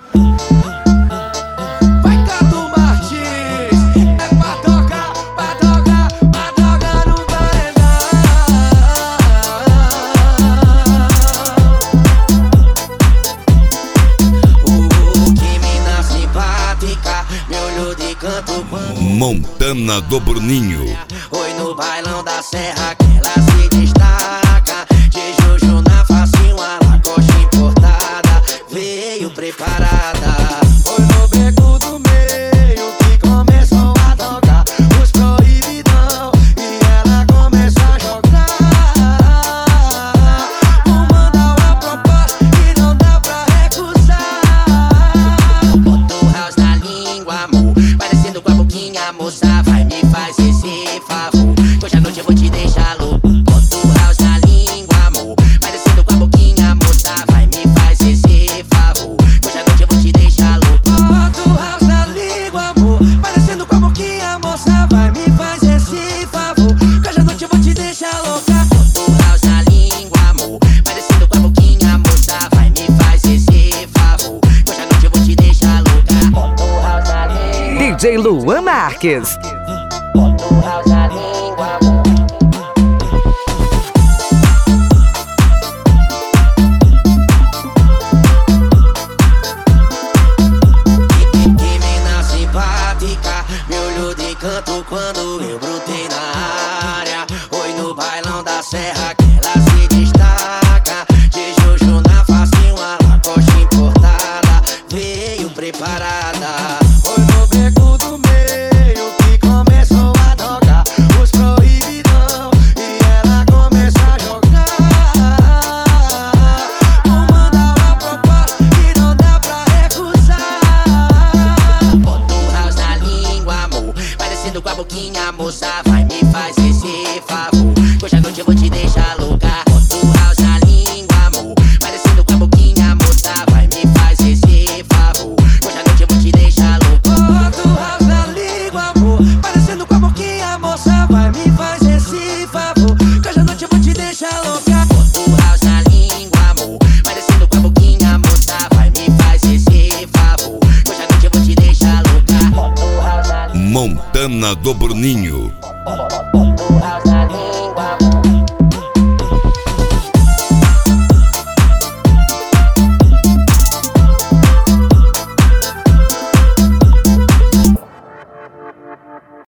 Vai Cadu Martins, é pra tocar no paredão. Que mina simpática, me olhou de canto quando Montana do Bruninho. oi no bailão da serra que ela se destaca. De Juju na face, uma lacoste importada, veio preparada. Foi no beco do meio que começou a tocar os proibidão e ela começa a jogar. Manda uma proposta que não dá pra recusar. Bota o house na língua, amor, parecendo com a boquinha, moça, vai me faz esse favor, que hoje à noite eu vou te deixar louco. Bota o house na língua, amor, parecendo com a boquinha, moça, vai me faz esse favor, que hoje à noite eu vou te deixar louco. Bota o house na língua, amor, parecendo com a boquinha, moça, vai me faz esse favor, que hoje à noite eu vou te deixar louca. Bota o house na língua, amor, parecendo com a boquinha, moça, vai me faz esse favor, que hoje à noite eu vou te deixar louca. Bota o house na língua, DJ Luan Marques. bota o house na língua, amor. Que mina simpática, me olhou de canto quando eu brotei na área. Oi no bailão da serra que ela se destaca. De Juju na face, uma lacoste importada, veio preparada. Oi no beco do meio que começou a tocar os proibidão e ela começa a jogar. Manda uma proposta que não dá pra recusar. Bota o house na língua, amor, parecendo com a boquinha, moça, vai me faz esse favor, que hoje à noite eu vou te deixar louca. Bota o house na língua, amor, parecendo com a boquinha, moça, vai me faz esse favor, que hoje à noite eu vou te deixar louca. Bota o house na língua, amor, parecendo com a boquinha, moça, vai me faz esse favor, que hoje à noite eu vou te deixar louca. Bota o house na língua, amor, parecendo com a boquinha, moça, vai me faz esse favor, que hoje à noite eu vou te deixar louca. Bota o house na Montana do Bruninho. língua.